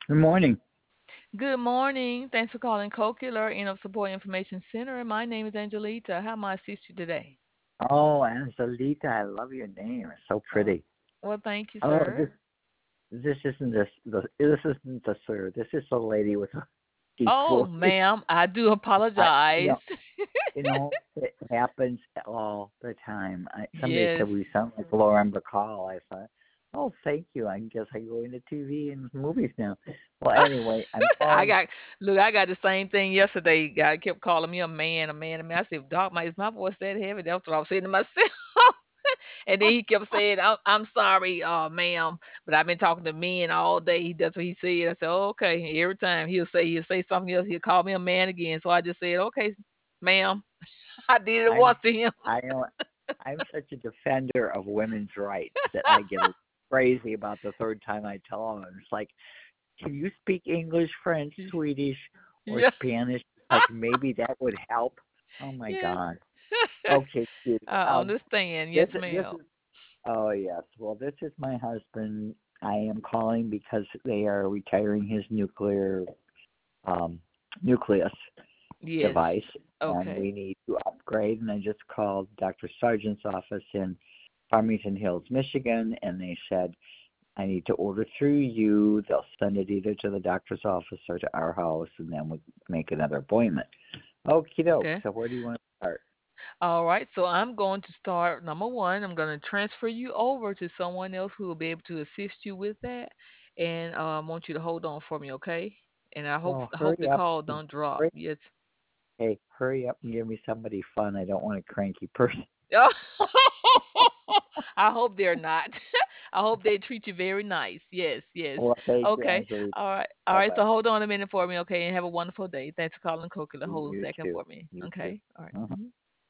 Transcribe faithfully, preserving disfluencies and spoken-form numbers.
Good morning. Good morning. Thanks for calling Cocular Enough Support Information Center. My name is Angelita. How may I assist you today? Oh, Angelita, I love your name. It's so Oh, pretty. well, thank you, Oh, sir. this this isn't this the this isn't the sir. This is the lady with a deep Oh, voice. ma'am, I do I, you know, apologize. you know, it happens all the time. I, somebody said Yes. we sound like Lauren Bacall. I thought, oh, thank you. I guess I go into T V and movies now. Well, anyway, I'm I calling. got look, I got the same thing yesterday. Guy kept calling me a man, a man, a man. I said, Doc, my is my voice that heavy? That's what I was saying to myself. And then he kept saying, I'm, I'm sorry, uh, ma'am, but I've been talking to men all day. That's what he said. I said, oh, okay. Every time he'll say he'll say something else, he'll call me a man again. So I just said, okay, ma'am. I did it I'm once to him. I know I'm such a defender of women's rights that I get crazy about the third time I tell them. It's like, can you speak English, French, Swedish, or Yeah. Spanish? Like maybe that would help. Oh my Yes. God. Okay, cutie. I Um, understand. this Yes, this ma'am. is oh yes. Well, this is my husband. I am calling because they are retiring his nuclear um nucleus Yes. device, and Okay. we need to upgrade. And I just called Doctor Sargent's office in Farmington Hills, Michigan, and they said I need to order through you. They'll send it either to the doctor's office or to our house, and then we'll make another appointment. Okie doke. Okay. So where do you want to start? All right. So I'm going to start. Number one, I'm going to transfer you over to someone else who will be able to assist you with that. And um, I want you to hold on for me, okay? And I hope Well, I hope the hurry up. call don't drop. Hurry, Yes. hey, hurry up and give me somebody fun. I don't want a cranky person. Oh, I hope they're not. I hope they treat you very nice. Yes, yes. Well, thank you, Okay. Angelique. All right. All Bye right. bye. So hold on a minute for me, okay? And have a one wonderful day. Thanks for calling Coca. Hold a You second too. for me. You too. Okay. All right. Uh-huh. Mhm.